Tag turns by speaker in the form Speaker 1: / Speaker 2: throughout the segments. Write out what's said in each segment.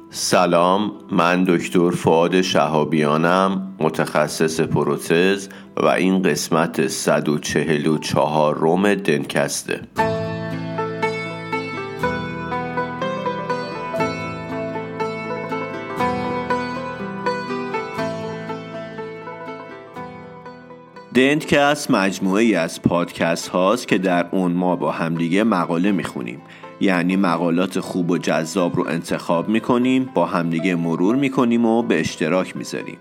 Speaker 1: سلام، من دکتر فؤاد شهابیانم، متخصص پروتز و این قسمت 144 دنتکسته. دنتکست مجموعه‌ای از پادکست هاست که در اون ما با همدیگه مقاله میخونیم، یعنی مقالات خوب و جذاب رو انتخاب میکنیم، با همدیگه مرور میکنیم و به اشتراک میذاریم.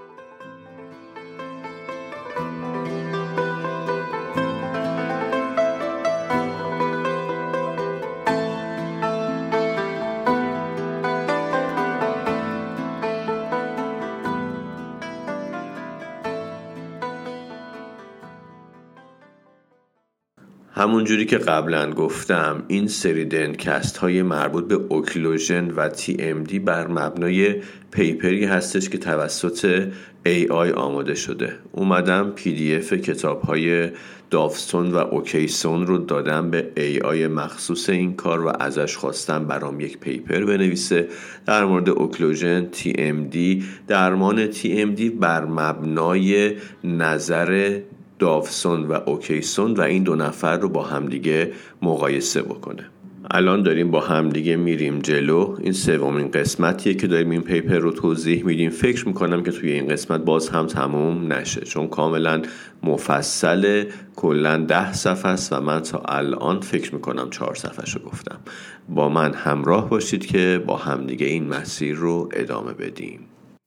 Speaker 1: همونجوری که قبلا گفتم، این سری دنتکست های مربوط به اوکلوژن و TMD بر مبنای پیپری هستش که توسط AI آماده شده. اومدم PDF کتاب های داوسون و اوکیسون رو دادم به AI مخصوص این کار و ازش خواستم برام یک پیپر بنویسه در مورد اوکلوژن، TMD، درمان TMD بر مبنای نظر داوسون و اوکیسون و این دو نفر رو با همدیگه مقایسه بکنه. الان داریم با همدیگه میریم جلو. این سومین قسمتیه که داریم این پیپر رو توضیح میدیم. فکر میکنم که توی این قسمت باز هم تموم نشه، چون کاملا مفصل، کلا 10 صفحه است و من تا الان فکر میکنم 4 صفحه رو گفتم. با من همراه باشید که با همدیگه این مسیر رو ادامه بدیم.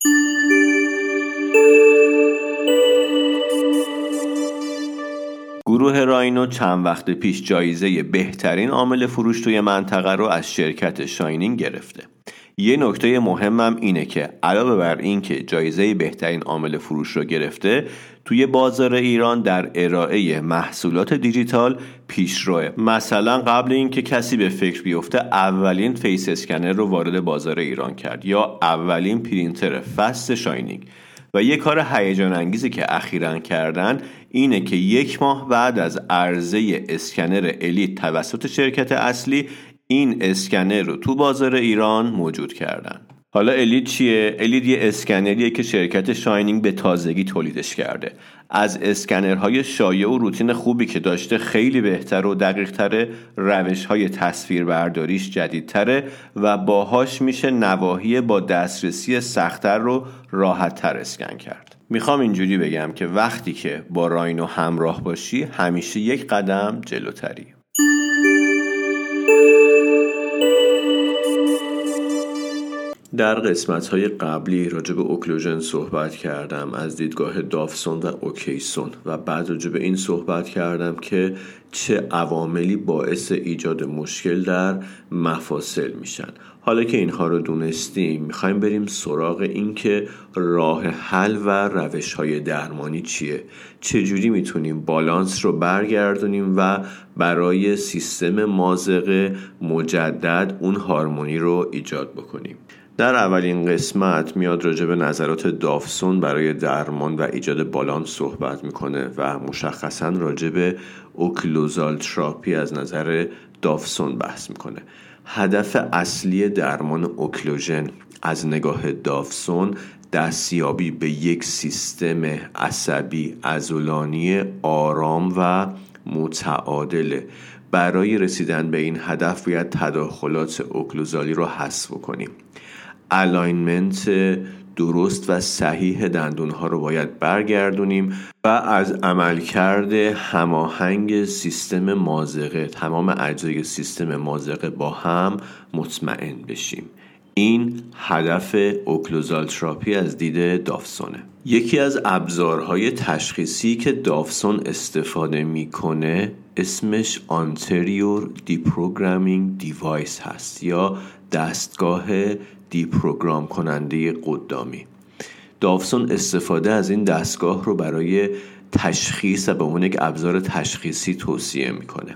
Speaker 1: گروه راینو چند وقت پیش جایزه بهترین عامل فروش توی منطقه رو از شرکت شاینینگ گرفته. یه نکته مهمم اینه که علاوه بر این که جایزه بهترین عامل فروش رو گرفته، توی بازار ایران در ارائه محصولات دیجیتال پیشروه. مثلا قبل این که کسی به فکر بیفته، اولین فیس اسکنر رو وارد بازار ایران کرد، یا اولین پرینتر فست شاینینگ. و یه کار هیجان انگیزی که اخیراً کردن اینه که 1 ماه بعد از عرضه اسکنر الیت توسط شرکت اصلی، این اسکنر رو تو بازار ایران موجود کردن. حالا الیت چیه؟ الیت یه اسکنریه که شرکت شاینینگ به تازگی تولیدش کرده. از اسکنرهای شایع و روتین خوبی که داشته خیلی بهتر و دقیق‌تره، روش‌های تصویربرداریش جدیدتره و باهاش میشه نواحی با دسترسی سخت‌تر رو راحت‌تر اسکن کرد. میخوام اینجوری بگم که وقتی که با راینو همراه باشی، همیشه یک قدم جلوتری. در قسمت‌های قبلی راجع به اوکلوژن صحبت کردم از دیدگاه داوسون و اوکیسون و بعد راجع به این صحبت کردم که چه عواملی باعث ایجاد مشکل در مفاصل میشن. حالا که اینها رو دونستیم، میخوایم بریم سراغ این که راه حل و روش‌های درمانی چیه؟ چجوری میتونیم بالانس رو برگردونیم و برای سیستم مازغه مجدد اون هارمونی رو ایجاد بکنیم؟ در اولین قسمت میاد راجع به نظرات داوسون برای درمان و ایجاد بالانس صحبت میکنه و مشخصاً راجع به اوکلوزال تراپی از نظر داوسون بحث میکنه. هدف اصلی درمان اوکلوژن از نگاه داوسون دستیابی به یک سیستم عصبی عضلانی آرام و متعادله. برای رسیدن به این هدف باید تداخلات اوکلوزالی رو حذف کنیم. الاینمنت درست و صحیح دندونها رو باید برگردونیم و از عملکرد هماهنگ سیستم مازغه، تمام اجزای سیستم مازغه با هم مطمئن بشیم. این هدف اوکلوزال تراپی از دید داوسونه. یکی از ابزارهای تشخیصی که داوسون استفاده میکنه اسمش Anterior Deprogramming Device هست یا دستگاه دیپروگرام کننده قدامی. داوسون استفاده از این دستگاه رو برای تشخیص و به عنوان یک ابزار تشخیصی توصیه میکنه.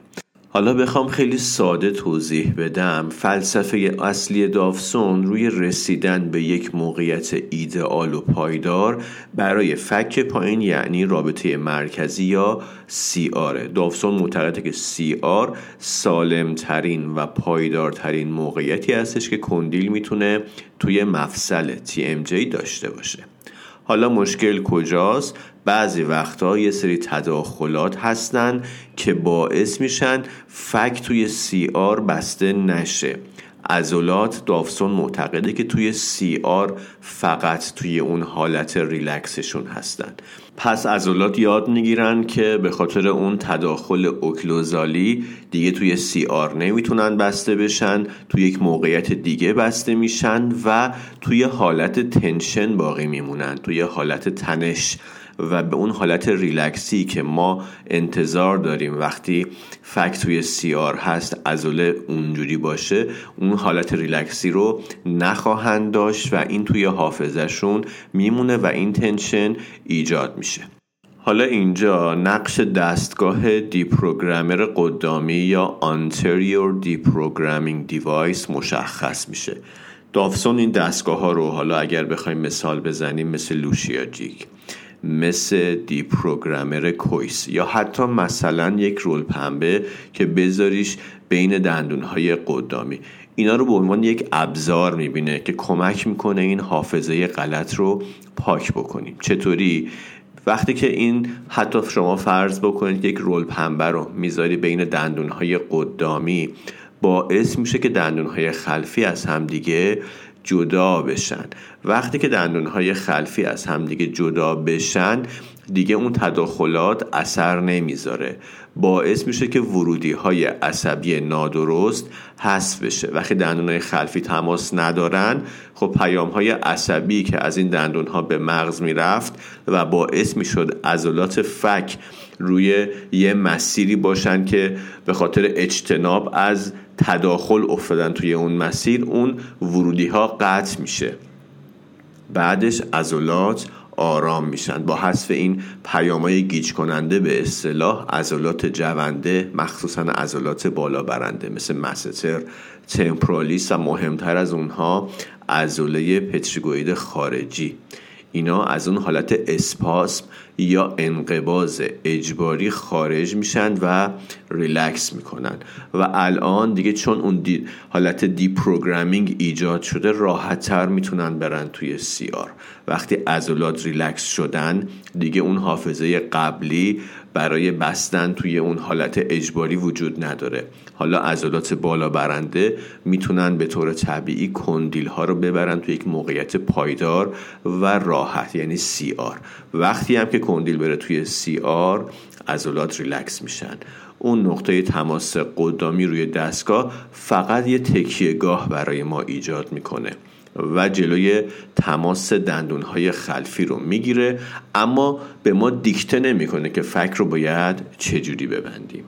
Speaker 1: حالا بخوام خیلی ساده توضیح بدم، فلسفه اصلی داوسون روی رسیدن به یک موقعیت ایدئال و پایدار برای فک پایین، یعنی رابطه مرکزی یا CR. داوسون معتقده که CR سالمترین و پایدارترین موقعیتی هستش که کندیل میتونه توی مفصل TMJ داشته باشه. حالا مشکل کجاست؟ بعضی وقتا یه سری تداخلات هستن که باعث میشن فک توی CR بسته نشه. عضلات داوسون معتقده که توی CR فقط توی اون حالت ریلکسشون هستن. پس عضلات یاد میگیرن که به خاطر اون تداخل اوکلوزالی دیگه توی CR نمیتونن بسته بشن، توی یک موقعیت دیگه بسته میشن و توی حالت تنشن باقی میمونن، توی حالت تنش و به اون حالت ریلکسی که ما انتظار داریم وقتی فک توی CR هست عضله اونجوری باشه، اون حالت ریلکسی رو نخواهند داشت و این توی حافظه‌شون میمونه و این تنشن ایجاد میشه. حالا اینجا نقش دستگاه دیپروگرامر قدامی یا anterior deprogramming device مشخص میشه. داوسون این دستگاه ها رو حالا اگر بخوایم مثال بزنیم مثل لوشیا جیگ، مثل دیپروگرامر کویس یا حتی مثلا یک رول پنبه که بذاریش بین دندونهای قدامی، اینا رو به عنوان یک ابزار میبینه که کمک میکنه این حافظه غلط رو پاک بکنیم. چطوری؟ وقتی که این حتی شما فرض بکنید یک رول پنبه رو میذاری بین دندونهای قدامی، باعث میشه که دندونهای خلفی از همدیگه جدا بشن. وقتی که دندونهای خلفی از همدیگه جدا بشن دیگه اون تداخلات اثر نمیذاره، باعث میشه که ورودی‌های عصبی نادرست حذف بشه. وقتی دندونهای خلفی تماس ندارن، خب پیام‌های عصبی که از این دندونها به مغز میرفت و باعث میشد عضلات فک روی یه مسیری باشن که به خاطر اجتناب از تداخل افتادن توی اون مسیر، اون ورودی‌ها قطع میشه. بعدش عضلات آرام میشن با حذف این پیام‌های گیج کننده، به اصطلاح عضلات جونده، مخصوصا عضلات بالا برنده مثل مستر، تمپورالیس و مهمتر از اونها عضله پتریگوئید خارجی. اینا از اون حالت اسپاسم یا انقباض اجباری خارج میشن و ریلکس میکنن و الان دیگه چون اون حالت دیپروگرامینگ ایجاد شده راحت‌تر میتونن برن توی CR. وقتی عضلات ریلکس شدن دیگه اون حافظه قبلی برای بستن توی اون حالت اجباری وجود نداره. حالا عضلات بالا برنده میتونن به طور طبیعی کندیل ها رو ببرن توی یک موقعیت پایدار و راحت، یعنی CR. وقتی هم که کندیل بره توی CR عضلات ریلکس میشن. اون نقطه تماس قدامی روی دستگاه فقط یه تکیهگاه برای ما ایجاد میکنه و جلوی تماس دندونهای خلفی رو میگیره، اما به ما دیکته نمیکنه که فک رو باید چجوری ببندیم.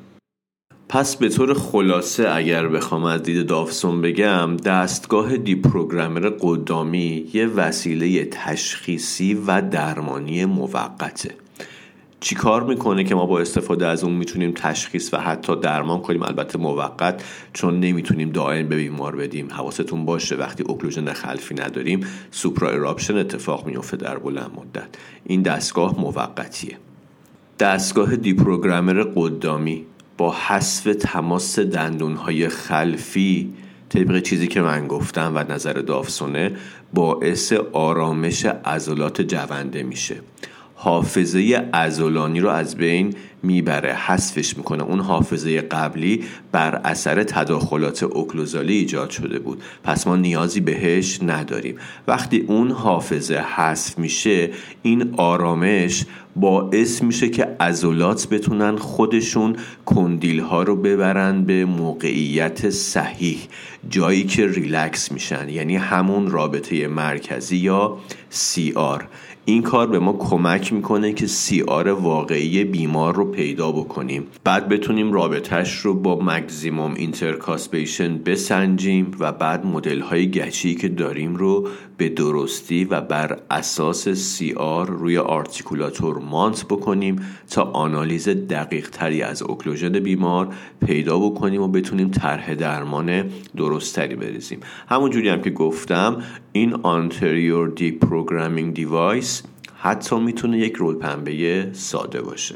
Speaker 1: پس به طور خلاصه اگر بخوام از دید داوسون بگم، دستگاه دیپروگرامر قدامی یه وسیله تشخیصی و درمانی موقته. چی کار میکنه که ما با استفاده از اون میتونیم تشخیص و حتی درمان کنیم؟ البته موقت، چون نمیتونیم دائم به بیمار بدیم. حواستون باشه وقتی اوکلوژن خلفی نداریم سوپرا ایراپشن اتفاق میفته در بلند مدت. این دستگاه موقتیه. دستگاه دیپروگرامر قدامی با حذف تماس دندونهای خلفی طبق چیزی که من گفتم و نظر داوسونه باعث آرامش عضلات جونده میشه. حافظه عضلانی رو از بین میبره، حذفش میکنه. اون حافظه قبلی بر اثر تداخلات اوکلوزالی ایجاد شده بود، پس ما نیازی بهش نداریم. وقتی اون حافظه حذف میشه این آرامش باعث میشه که عضلات بتونن خودشون کندیل ها رو ببرن به موقعیت صحیح، جایی که ریلکس میشن، یعنی همون رابطه مرکزی یا CR. این کار به ما کمک میکنه که CR واقعی بیمار رو پیدا بکنیم، بعد بتونیم رابطهش رو با مکزیموم اینترکاسپیشن بسنجیم و بعد مدل های گچی که داریم رو به درستی و بر اساس CR روی آرتیکولاتور مانت بکنیم تا آنالیز دقیق تری از اوکلوژن بیمار پیدا بکنیم و بتونیم طرح درمان درست تری بریزیم. همون جوری هم که گفتم این anterior deprogramming device حتی میتونه یک رول پنبه ساده باشه.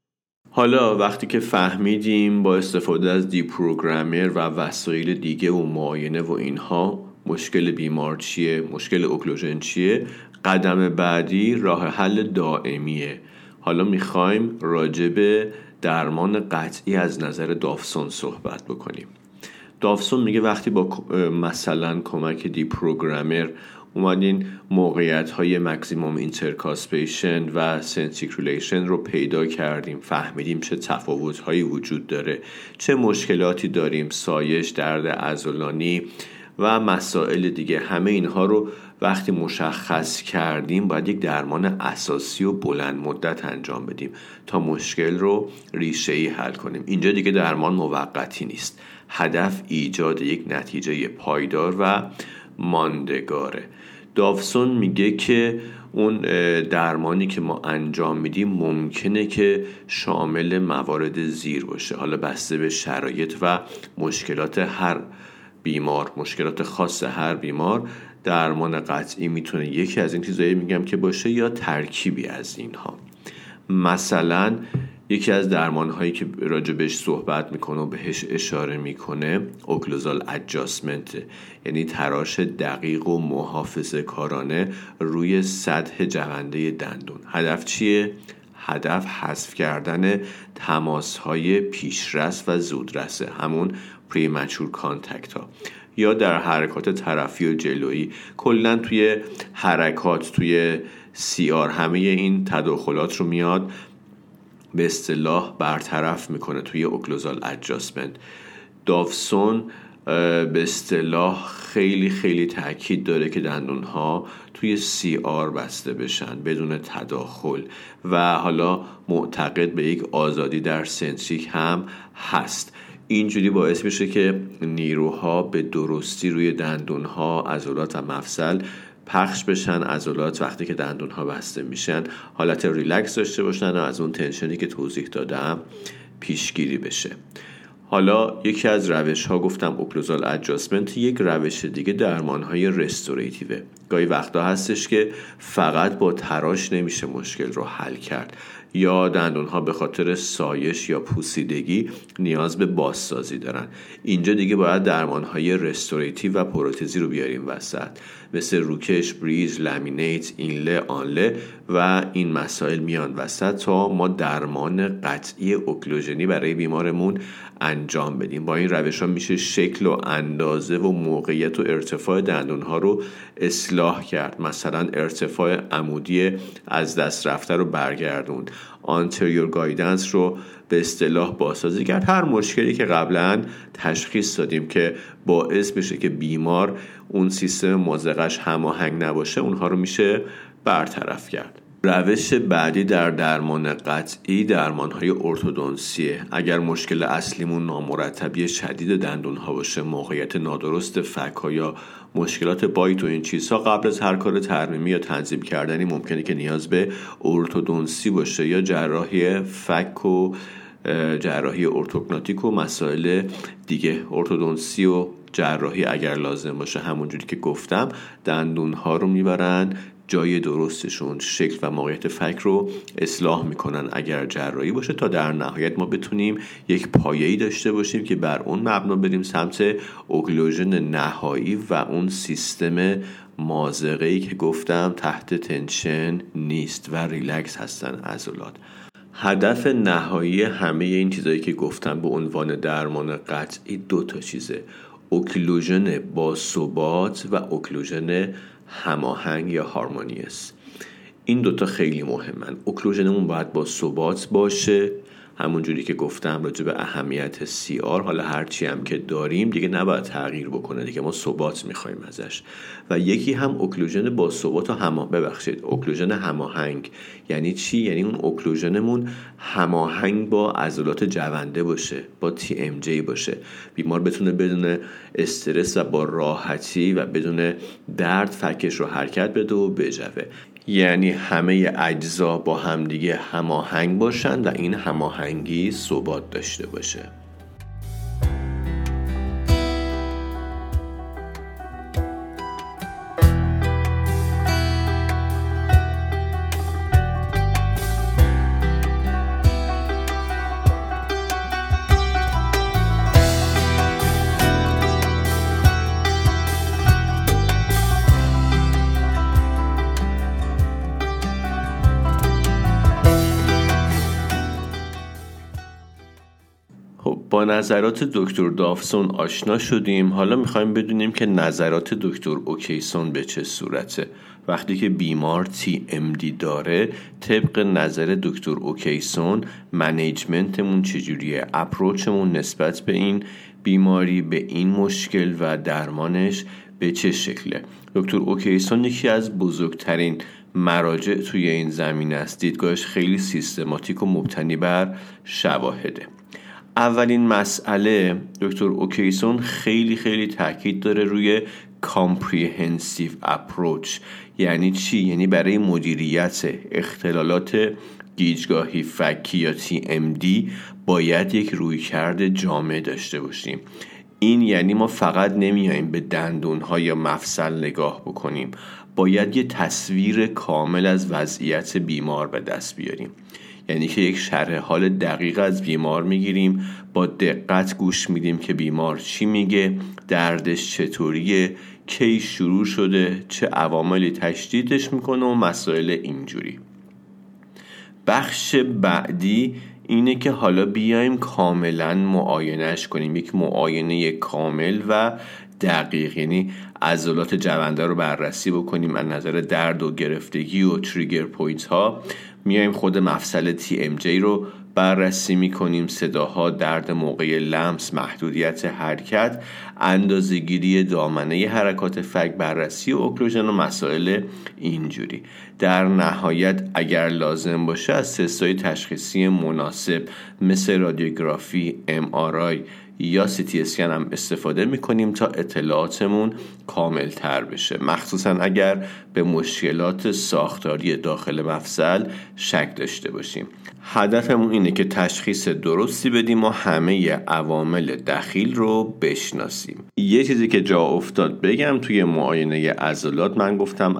Speaker 1: حالا وقتی که فهمیدیم با استفاده از دیپروگرامر و وسایل دیگه و معاینه و اینها مشکل بیمار چیه، مشکل اوکلوژن چیه، قدم بعدی راه حل دائمیه. حالا میخوایم راجع به درمان قطعی از نظر دافسون صحبت بکنیم. دافسون میگه وقتی با مثلا کمک دیپروگرامر اومدین موقعیت‌های مکزیموم اینترکاسپیشن و سنتیکولیشن رو پیدا کردیم، فهمیدیم چه تفاوت‌هایی وجود داره، چه مشکلاتی داریم، سایش، درد عضلانی و مسائل دیگه، همه اینها رو وقتی مشخص کردیم باید یک درمان اساسی و بلند مدت انجام بدیم تا مشکل رو ریشه‌ای حل کنیم. اینجا دیگه درمان موقتی نیست، هدف ایجاد یک نتیجه پایدار و ماندگاره. دافسون میگه که اون درمانی که ما انجام میدیم ممکنه که شامل موارد زیر باشه، حالا بسته به شرایط و مشکلات هر بیمار، مشکلات خاص هر بیمار. درمان قطعی میتونه یکی از این چیزایی میگم که باشه یا ترکیبی از اینها. مثلا یکی از درمان‌هایی که راجبش صحبت میکنه و بهش اشاره میکنه اوکلوزال ادجاستمنت، یعنی تراش دقیق و محافظه کارانه روی سطح جونده دندون. هدف چیه؟ هدف حذف کردن تماس‌های پیشرس و زودرسه، همون پریمچور کانتکت ها، یا در حرکات طرفی و جلویی. کلن توی حرکات، توی CR همه این تداخلات رو میاد به اصطلاح برطرف میکنه توی اوکلوزال ادجاستمنت. دافسون به اصطلاح خیلی خیلی تاکید داره که دندونها توی CR بسته بشن بدون تداخل و حالا معتقد به یک آزادی در سنتریک هم هست. اینجوری باعث میشه که نیروها به درستی روی دندونها، عضلات و مفصل پخش بشن. عضلات وقتی که دندونها بسته میشن حالت ریلکس داشته باشن و از اون تنشنی که توضیح دادم پیشگیری بشه. حالا یکی از روش ها گفتم اوکلوزال ادجاستمنت، یک روش دیگه درمان های رستوریتیوه. گاهی وقتا هستش که فقط با تراش نمیشه مشکل رو حل کرد، یا دندون ها به خاطر سایش یا پوسیدگی نیاز به بازسازی دارن. اینجا دیگه باید درمان های رستوریتیو و پروتزی رو بیاریم وسط، مثل روکش، بریز، لامینیت، اینله، آنله و این مسائل میان وسط تا ما درمان قطعی اوکلوژنی برای بیمارمون انجام بدیم. با این روش ها میشه شکل و اندازه و موقعیت و ارتفاع دندون ها رو اصلاح کرد. مثلا ارتفاع عمودی از دست رفته رو برگردوند، anterior guidance رو به اصطلاح بازسازی کرد. هر مشکلی که قبلا تشخیص دادیم که باعث بشه که بیمار اون سیستم مازقش هماهنگ نباشه، اونها رو میشه برطرف کرد. روش بعدی در درمان قطعی درمان‌های ارتودنسیه. اگر مشکل اصلیمون نامرتبی شدید دندون‌ها باشه، موقعیت نادرست فک‌ها یا مشکلات بایت و این چیزها، قبل از هر کار ترمیمی یا تنظیم کردنی ممکنه که نیاز به ارتودنسی باشه یا جراحی فک و جراحی ارتوگناتیک و مسائل دیگه. ارتودنسی و جراحی اگر لازم باشه، همونجوری که گفتم دندون‌ها رو میبرن جای درستشون، شکل و موقعیت فک رو اصلاح میکنن اگر جراحی باشه، تا در نهایت ما بتونیم یک پایه‌ای داشته باشیم که بر اون مبنا بریم سمت اوکلوژن نهایی و اون سیستم مازغه‌ای که گفتم تحت تنشن نیست و ریلکس هستن عضلات. هدف نهایی همه این چیزایی که گفتم به عنوان درمان قطعی دو تا چیزه: اوکلوژن با ثبات و اوکلوژن هماهنگ یا هارمونیوس. این دوتا خیلی مهمن. اوکلوژنمون باید با ثبات باشه، همون جوری که گفتم راجع به اهمیت CR، حالا هرچی هم که داریم دیگه نباید تغییر بکنه دیگه، ما ثبات میخوایم ازش. و یکی هم اوکلوژن با ثبات و اوکلوژن هماهنگ. یعنی چی؟ یعنی اون اوکلوژنمون هماهنگ با عضلات جونده باشه، با TMJ باشه، بیمار بتونه بدون استرس و با راحتی و بدون درد فکش رو حرکت بده و بجوه. یعنی همه اجزا با همدیگه هماهنگ باشن و این هماهنگی ثبات داشته باشه. با نظرات دکتر دافسون آشنا شدیم. حالا میخوایم بدونیم که نظرات دکتر اوکیسون به چه صورته. وقتی که بیمار TMD داره، طبق نظر دکتر اوکیسون منیجمنتمون چجوریه، اپروچمون نسبت به این بیماری، به این مشکل و درمانش به چه شکله. دکتر اوکیسون یکی از بزرگترین مراجع توی این زمینه است. دیدگاهش خیلی سیستماتیک و مبتنی بر شواهده. اولین مسئله، دکتر اوکیسون خیلی تاکید داره روی comprehensive approach. یعنی چی؟ یعنی برای مدیریت اختلالات گیجگاهی فکی یا TMD باید یک رویکرد جامع داشته باشیم. این یعنی ما فقط نمیاییم به دندون‌ها یا مفصل نگاه بکنیم، باید یه تصویر کامل از وضعیت بیمار به دست بیاریم. یعنی که یک شرح حال دقیق از بیمار میگیریم، با دقت گوش میدیم که بیمار چی میگه، دردش چطوریه، کی شروع شده، چه عواملی تشدیدش میکنه و مسائل اینجوری. بخش بعدی اینه که حالا بیایم کاملا معاینهش کنیم، یک معاینه کامل و دقیق، یعنی عضلات جونده رو بررسی بکنیم از نظر درد و گرفتگی و تریگر پوینت ها. میایم خود مفصل TMJ رو بررسی میکنیم، صداها، درد موقع لمس، محدودیت حرکت، اندازه‌گیری دامنه حرکات فک، بررسی و اوکلوژن و مسائل اینجوری. در نهایت اگر لازم باشه از تست‌های تشخیصی مناسب مثل رادیوگرافی، MRI یا CT اسکن هم استفاده میکنیم تا اطلاعاتمون کامل تر بشه، مخصوصا اگر به مشکلات ساختاری داخل مفصل شک داشته باشیم. هدفمون اینه که تشخیص درستی بدیم و همه عوامل دخیل رو بشناسیم. یه چیزی که جا افتاد بگم توی معاینه عضلات، من گفتم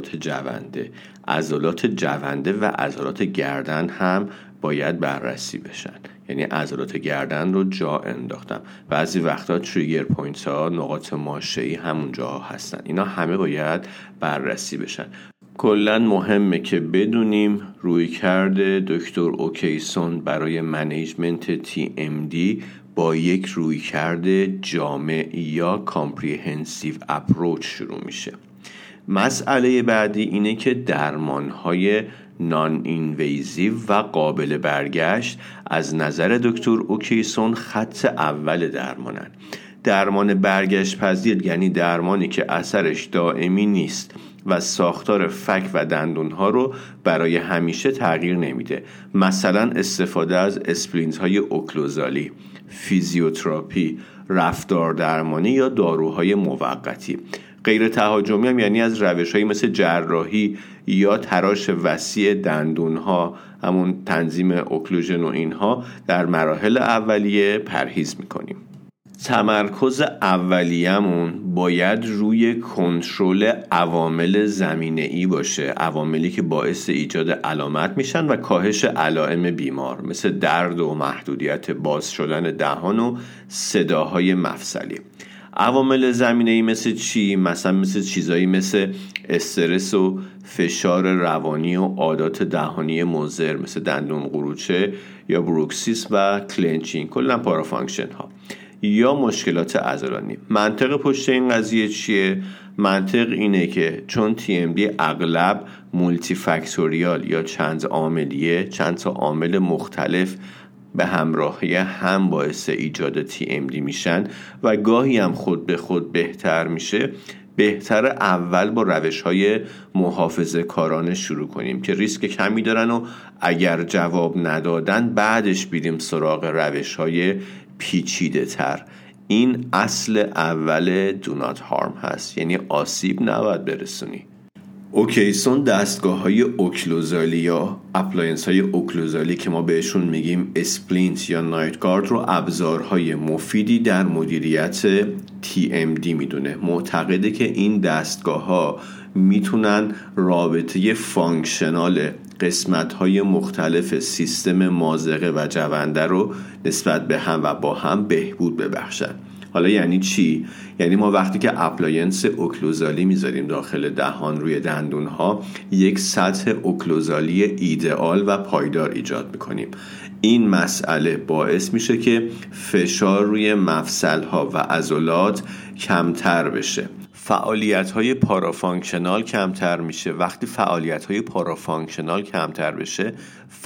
Speaker 1: عضلات جونده و عضلات گردن هم باید بررسی بشن. یعنی عضلات گردن رو جا انداختم. بعضی وقتا تریگر پوینت ها، نقاط ماشه‌ای همون جا هستن، اینا همه باید بررسی بشن. کلاً مهمه که بدونیم رویکرد دکتر اوکیسون برای منیجمنت TMD با یک رویکرد جامع یا کامپریهنسیو اپروچ شروع میشه. مسئله بعدی اینه که درمان‌های نان اینویزیو و قابل برگشت از نظر دکتر اوکیسون خط اول درمانن. درمان برگشت پذیر یعنی درمانی که اثرش دائمی نیست و ساختار فک و دندونها رو برای همیشه تغییر نمیده. مثلا استفاده از اسپلینت‌های اوکلوزالی، فیزیوتراپی، رفتار درمانی یا داروهای موقتی. غیر تهاجمی هم یعنی از روش‌هایی مثل جراحی یا تراش وسیع دندونها، همون تنظیم اوکلوژن و اینها در مراحل اولیه پرهیز میکنیم. تمرکز اولیه‌مون باید روی کنترل عوامل زمینه‌ای باشه، عواملی که باعث ایجاد علامت میشن و کاهش علائم بیمار مثل درد و محدودیت باز شدن دهان و صداهای مفصلی. عوامل زمینه‌ای مثل چی؟ مثل چیزایی مثل استرس و فشار روانی و عادات دهانی مضر مثل دندون قروچه یا بروکسیس و کلنچینگ، کلا پارافانکشن ها، یا مشکلات عضلانی. منطق پشت این قضیه چیه؟ منطق اینه که چون TMD اغلب مولتی فاکتوریال یا چند عاملیه، چند تا عامل مختلف به همراهی هم باعث ایجاد TMD میشن و گاهی هم خود به خود بهتر میشه، بهتر اول با روش‌های محافظه کارانه شروع کنیم که ریسک کمی دارن و اگر جواب ندادن بعدش بریم سراغ روش‌های پیچیده تر. این اصل اول do not harm هست، یعنی آسیب نباید برسونی. اوکیسون دستگاه‌های اوکلوزالی یا اپلاینس‌های اوکلوزالی که ما بهشون میگیم اسپلینت یا نایت گارد رو ابزارهای مفیدی در مدیریت TMD میدونه. معتقده که این دستگاه‌ها میتونن رابطه فانکشنال قسمت‌های مختلف سیستم مازغه و جونده رو نسبت به هم و با هم بهبود ببخشن. حالا یعنی چی؟ یعنی ما وقتی که اپلاینس اوکلوزالی میذاریم داخل دهان روی دندونها، یک سطح اوکلوزالی ایدئال و پایدار ایجاد میکنیم. این مسئله باعث میشه که فشار روی مفصلها و عضلات کمتر بشه، فعالیت‌های پارافانکشنال کمتر میشه. وقتی فعالیت‌های پارافانکشنال کمتر بشه،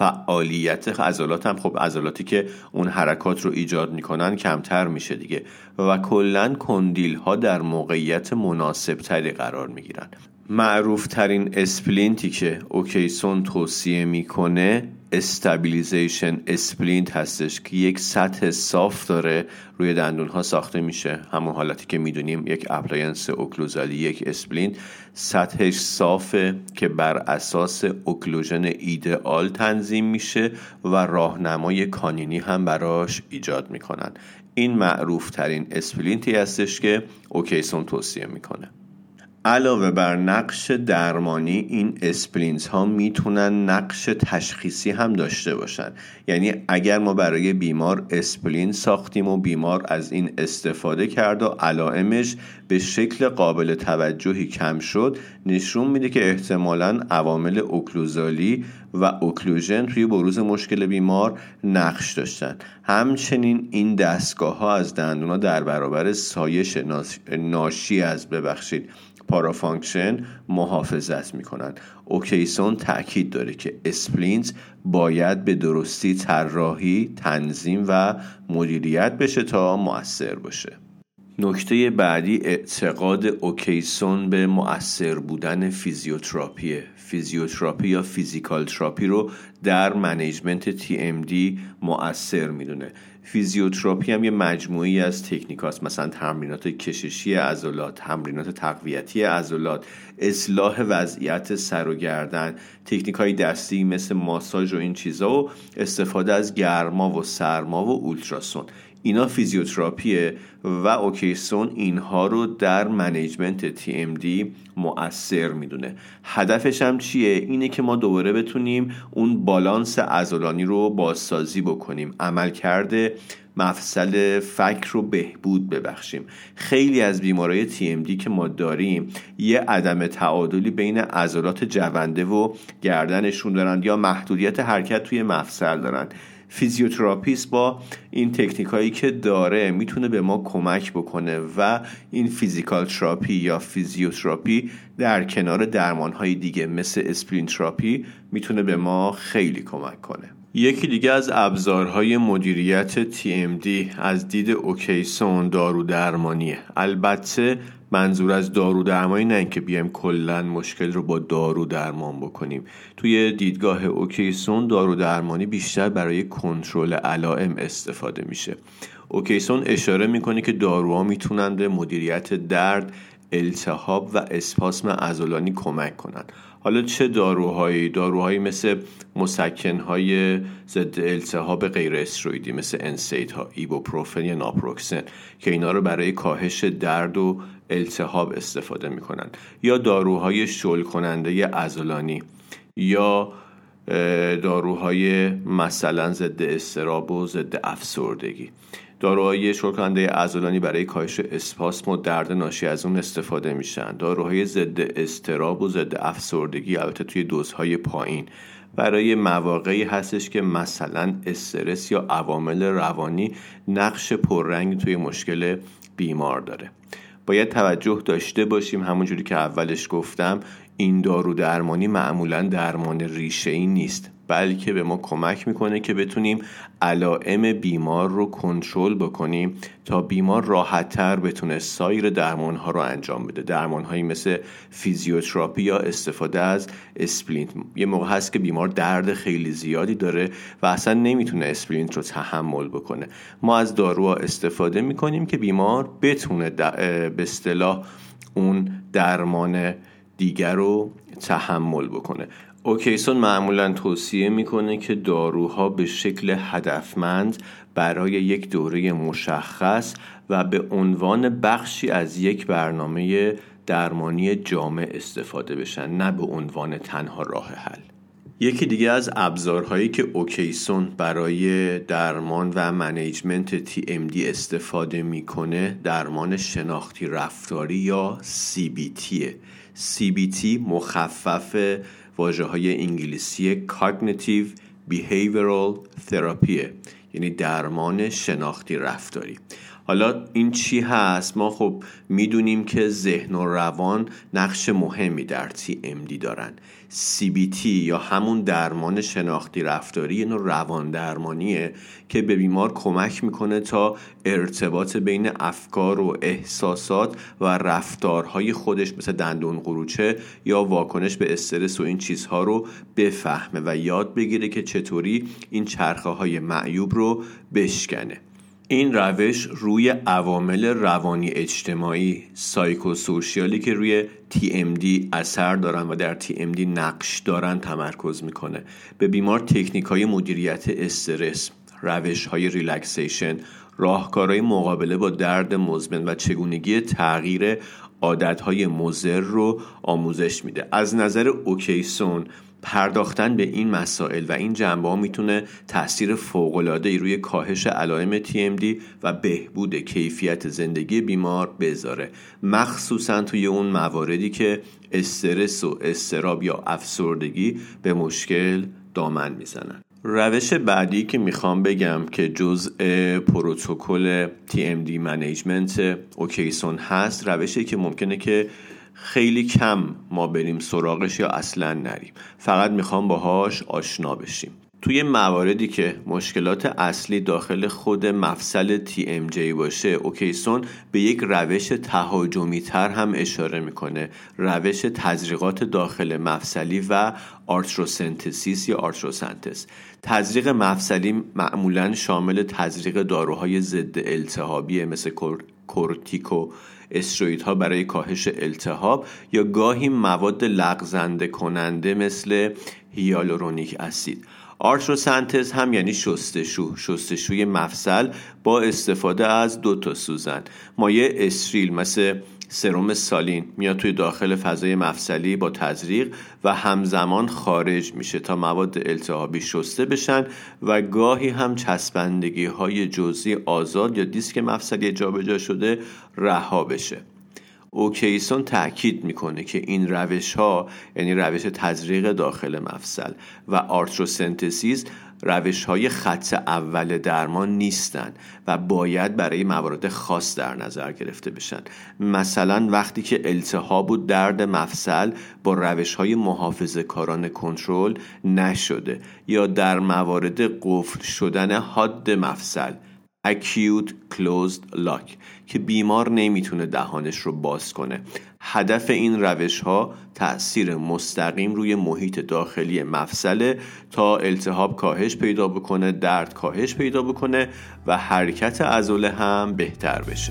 Speaker 1: فعالیت عضلات هم، خب عضلاتی که اون حرکات رو ایجاد میکنن کمتر میشه دیگه و کلاً کندیل‌ها در موقعیت مناسب‌تری قرار میگیرن. معروف ترین اسپلینتی که اوکیسون توصیه میکنه استابیلیزیشن اسپلینت هستش که یک سطح صاف داره روی دندون ها ساخته میشه، همون حالتی که میدونیم یک اپلاینس اوکلوزالی، یک اسپلینت سطحش صافه که بر اساس اوکلوژن ایدئال تنظیم میشه و راهنمای کانینی هم براش ایجاد میکنن. این معروف ترین اسپلینتی هستش که اوکیسون توصیه میکنه. علاوه بر نقش درمانی، این اسپلینت ها میتونن نقش تشخیصی هم داشته باشن. یعنی اگر ما برای بیمار اسپلینت ساختیم و بیمار از این استفاده کرد و علائمش به شکل قابل توجهی کم شد، نشون میده که احتمالاً عوامل اوکلوزالی و اوکلوژن توی بروز مشکل بیمار نقش داشتن. همچنین این دستگاه ها از دندون ها در برابر سایش ناشی از پارافانکشن محافظت میکنن. اوکیسون تأکید داره که اسپلینت باید به درستی طراحی، تنظیم و مدیریت بشه تا مؤثر باشه. نکته بعدی اعتقاد اوکیسون به مؤثر بودن فیزیوتراپی یا فیزیکال تراپی رو در منیجمنت TMD مؤثر میدونه. فیزیوتراپی هم یه مجموعی از تکنیکاست، مثلا تمرینات کششی عضلات، تمرینات تقویتی عضلات، اصلاح وضعیت سر و گردن، تکنیک‌های دستی مثل ماساژ و این چیزا و استفاده از گرما و سرما و اولتراسون. اینا فیزیوتراپیه و اوکیسون اینها رو در منیجمنت TMD مؤثر میدونه. هدفش هم چیه؟ اینه که ما دوباره بتونیم اون بالانس عضلانی رو بازسازی بکنیم، عملکرد مفصل فک رو بهبود ببخشیم. خیلی از بیمارای TMD که ما داریم یه عدم تعادلی بین عضلات جونده و گردنشون دارن یا محدودیت حرکت توی مفصل دارن. فیزیوتراپیست با این تکنیکایی که داره میتونه به ما کمک بکنه و این فیزیکال تراپی یا فیزیوتراپی در کنار درمانهای دیگه مثل اسپلینت تراپی میتونه به ما خیلی کمک کنه. یکی دیگه از ابزارهای مدیریت TMD از دید اوکیسون دارو درمانیه. البته منظور از دارو درمانی نه اینکه بیایم کلن مشکل رو با دارو درمان بکنیم. توی دیدگاه اوکیسون دارو درمانی بیشتر برای کنترل علائم استفاده میشه. اوکیسون اشاره میکنه که داروها میتونن به مدیریت درد، التهاب و اسپاسم عضلانی کمک کنن. حالا چه داروهایی؟ داروهایی مثل مسکنهای ضد التهاب غیر استروئیدی مثل انسیت ها، ایبوپروفن یا ناپروکسن که اینا رو برای کاهش درد و التهاب استفاده میکنن، یا داروهای شل کننده عضلانی، یا داروهای مثلا ضد اضطراب و ضد افسردگی. داروهای شل کننده عضلانی برای کاهش اسپاسم و درد ناشی از اون استفاده میشن. داروهای ضد اضطراب و ضد افسردگی البته توی دوزهای پایین برای مواقعی هستش که مثلا استرس یا عوامل روانی نقش پررنگ توی مشکل بیمار داره. باید توجه داشته باشیم همونجوری که اولش گفتم این دارو درمانی معمولا درمان ریشه‌ای نیست، بلکه به ما کمک میکنه که بتونیم علائم بیمار رو کنترل بکنیم تا بیمار راحت‌تر بتونه سایر درمان‌ها رو انجام بده. درمان‌هایی مثل فیزیوتراپی یا استفاده از اسپلینت. یه موقع هست که بیمار درد خیلی زیادی داره و اصلا نمیتونه اسپلینت رو تحمل بکنه. ما از داروها استفاده میکنیم که بیمار بتونه به اصطلاح اون درمان دیگر رو تحمل بکنه. اوکیسون معمولا توصیه میکنه که داروها به شکل هدفمند برای یک دوره مشخص و به عنوان بخشی از یک برنامه درمانی جامع استفاده بشن، نه به عنوان تنها راه حل. یکی دیگه از ابزارهایی که اوکیسون برای درمان و منیجمنت TMD استفاده میکنه درمان شناختی رفتاری یا CBT. CBT مخفف واژه‌های انگلیسی Cognitive Behavioral Therapy، یعنی درمان شناختی رفتاری. حالا این چی هست؟ ما خب میدونیم که ذهن و روان نقش مهمی در TMD دارن. CBT یا همون درمان شناختی رفتاری یه نوع روان درمانیه که به بیمار کمک میکنه تا ارتباط بین افکار و احساسات و رفتارهای خودش مثل دندون قروچه یا واکنش به استرس و این چیزها رو بفهمه و یاد بگیره که چطوری این چرخه های معیوب رو بشکنه. این روش روی عوامل روانی اجتماعی سایکوسوشیالی که روی TMD اثر دارن و در TMD نقش دارن تمرکز میکنه. به بیمار تکنیک‌های مدیریت استرس، روش‌های ریلکسیشن، راهکارهای مقابله با درد مزمن و چگونگی تغییر عادت‌های مضر رو آموزش میده. از نظر اوکیسون پرداختن به این مسائل و این جنبه‌ها میتونه تأثیر فوق‌العاده‌ای روی کاهش علائم TMD و بهبود کیفیت زندگی بیمار بذاره، مخصوصا توی اون مواردی که استرس و اضطراب یا افسردگی به مشکل دامن میزنن. روش بعدی که میخوام بگم که جزء پروتکل TMD منیجمنت اوکیسون هست، روشی که ممکنه که خیلی کم ما بریم سراغش یا اصلا نریم، فقط میخوام باهاش آشنا بشیم. توی مواردی که مشکلات اصلی داخل خود مفصل TMJ باشه، اوکیسون به یک روش تهاجمی تر هم اشاره میکنه، روش تزریقات داخل مفصلی و آرتروسنتزیس یا آرتروسنتز. تزریق مفصلی معمولاً شامل تزریق داروهای ضد التهابی مثل کورتیکو استروئیدها برای کاهش التهاب یا گاهی مواد لغزنده کننده مثل هیالورونیک اسید. آرتروسنتز هم یعنی شستشوی مفصل با استفاده از 2 سوزن. مایع استریل مثل سرم سالین میاد توی داخل فضای مفصلی با تزریق و همزمان خارج میشه تا مواد التهابی شسته بشن و گاهی هم چسبندگی های جزئی آزاد یا دیسک مفصلی جابجا شده رها بشه. اوکیسون تأکید میکنه که این روش ها، یعنی روش تزریق داخل مفصل و آرتروسنتزیس، روش های خط اول درمان نیستن و باید برای موارد خاص در نظر گرفته بشن. مثلا وقتی که التهاب و درد مفصل با روش های محافظه کارانه کنترل نشده یا در موارد قفل شدن حاد مفصل acute closed lock که بیمار نمیتونه دهانش رو باز کنه. هدف این روش ها تأثیر مستقیم روی محیط داخلی مفصله تا التهاب کاهش پیدا بکنه، درد کاهش پیدا بکنه و حرکت عضله هم بهتر بشه.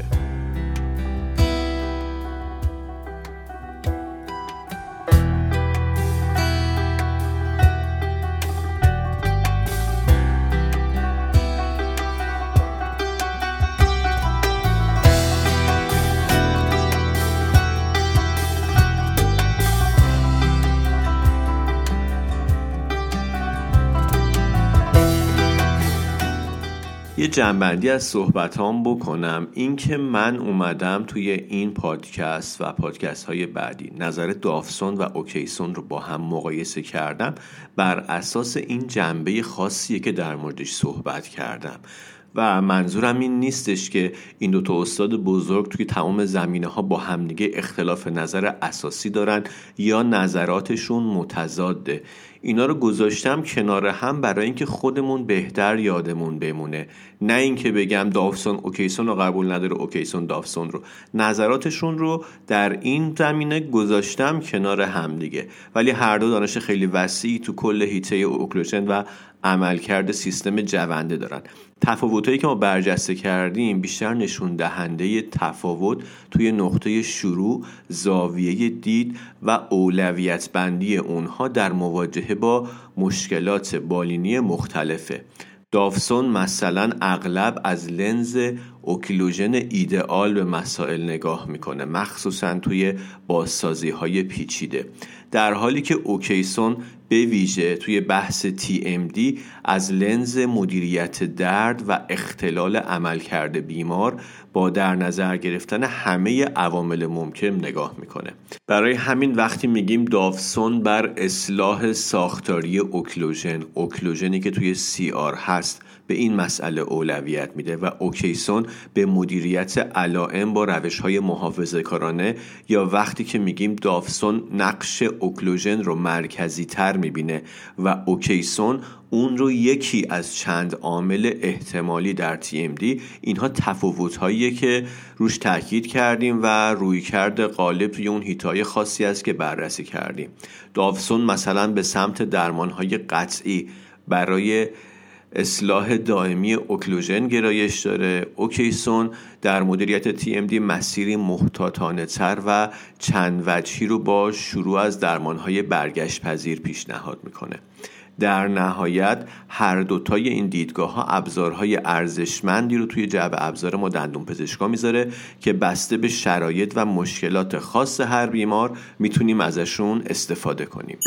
Speaker 1: یه جنبندی از صحبتام بکنم، این که من اومدم توی این پادکست و پادکست های بعدی نظر دافسون و اوکیسون رو با هم مقایسه کردم بر اساس این جنبه خاصیه که در موردش صحبت کردم و منظورم این نیستش که این 2 استاد بزرگ توی تمام زمینه ها با همدیگه اختلاف نظر اساسی دارن یا نظراتشون متضاده. اینا رو گذاشتم کنار هم برای اینکه خودمون بهتر یادمون بمونه، نه اینکه بگم داوسون اوکیسون رو قبول نداره، اوکیسون داوسون رو. نظراتشون رو در این زمینه گذاشتم کنار هم دیگه، ولی هر دو دانش خیلی وسیعی تو کل حیطه اوکلوژن و عملکرد سیستم جونده دارن. تفاوتایی که ما برجسته کردیم بیشتر نشون دهنده تفاوت توی نقطه شروع، زاویه دید و اولویت بندی اونها در مواجهه با مشکلات بالینی مختلفه. داوسون مثلا اغلب از لنز اوکلوژن ایدئال به مسائل نگاه میکنه، مخصوصا توی بازسازی های پیچیده، در حالی که اوکیسون به ویژه توی بحث TMD از لنز مدیریت درد و اختلال عملکرد بیمار با در نظر گرفتن همه عوامل ممکن نگاه میکنه. برای همین وقتی میگیم داوسون بر اصلاح ساختاری اوکلوژنی که توی CR هست به این مسئله اولویت میده و اوکیسون به مدیریت علائم با روش‌های محافظه‌کارانه، یا وقتی که میگیم داوسون نقش اوکلوژن رو مرکزی تر میبینه و اوکیسون اون رو یکی از چند عامل احتمالی در TMD. اینها تفاوت‌هاییه که روش تاکید کردیم و رویکرد غالب توی اون حیطه‌های خاصی است که بررسی کردیم. داوسون مثلا به سمت درمان‌های قطعی برای اصلاح دائمی اوکلوژن گرایش داره. اوکیسون در مدیریت TMD مسیری محتاطانه تر و چند وجهی رو با شروع از درمان‌های برگشت پذیر پیشنهاد میکنه. در نهایت هر دوتای این دیدگاه‌ها ابزارهای ارزشمندی رو توی جعبه ابزار ما دندون پزشکا میذاره که بسته به شرایط و مشکلات خاص هر بیمار میتونیم ازشون استفاده کنیم.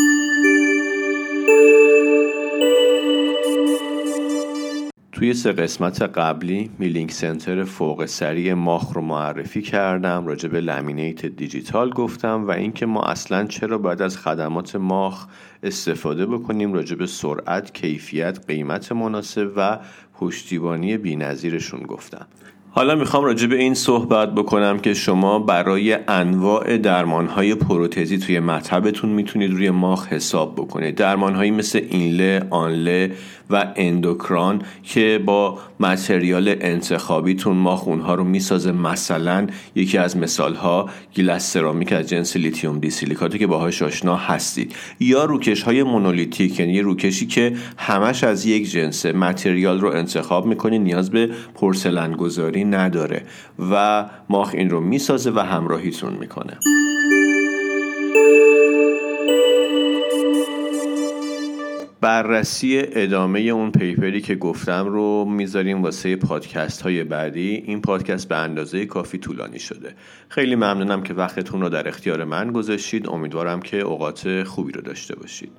Speaker 1: توی 3 قسمت قبلی میلینگ سنتر فوق سریع ماخ رو معرفی کردم، راجع به لامینیت دیجیتال گفتم و اینکه ما اصلاً چرا باید از خدمات ماخ استفاده بکنیم، راجع به سرعت، کیفیت، قیمت مناسب و پشتیبانی بی‌نظیرشون گفتم. حالا میخوام راجع به این صحبت بکنم که شما برای انواع درمانهای پروتزی توی مطبتون میتونید روی ماخ حساب بکنید. درمانهایی مثل اینله، آنله و اندوکران که با متریال انتخابیتون ماخ اونها رو میسازه. مثلا یکی از مثالها گیلاس سرامیک از جنس لیتیوم دی سیلیکاته که باهاش آشنا هستید، یا روکش های مونولیتیک، یعنی روکشی که همش از یک جنس، متریال رو انتخاب میکنید، نیاز به پورسلن گذاری نداره و ماخ این رو میسازه و همراهیتون میکنه. بررسی ادامه اون پیپری که گفتم رو میذاریم واسه پادکست های بعدی. این پادکست به اندازه کافی طولانی شده. خیلی ممنونم که وقتتون رو در اختیار من گذاشتید. امیدوارم که اوقات خوبی رو داشته باشید.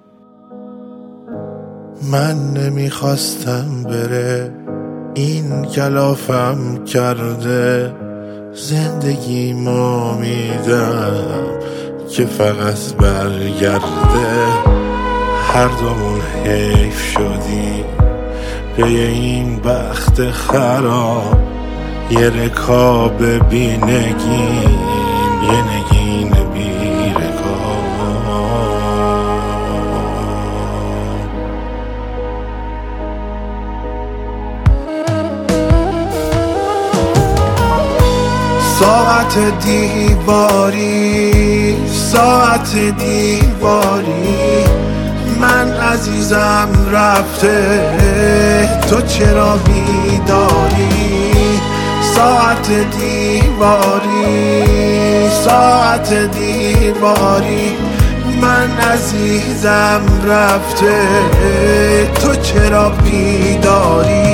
Speaker 2: من نمیخواستم بره، این کلافم کرده، زندگیمو میدم که فقط برگرده. هر دومون حیف شدی به این بخت خراب، یه رکاب بی نگین، یه نگین بی رکاب. ساعت دیواری، ساعت دیواری، من عزیزم رفته، تو چرا بیداری؟ ساعت دیواری، ساعت دیواری، من عزیزم رفته، تو چرا بیداری؟